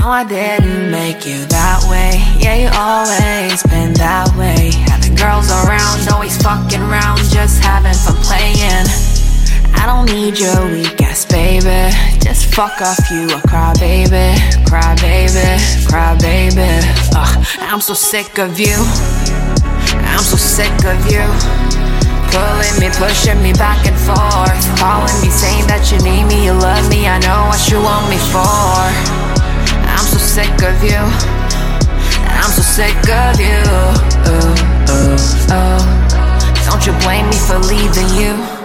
No, I didn't make you that way. Yeah, you always been that way. Having girls around, always fucking round, just having fun playing. I don't need your weak ass baby. Just fuck off you a crybaby, crybaby, crybaby. I'm so sick of you. I'm so sick of you. Pulling me, pushing me back and forth. Calling me, saying that you need me, you love me. I know what you want me for. I'm so sick of you. I'm so sick of you. Don't you blame me for leaving you.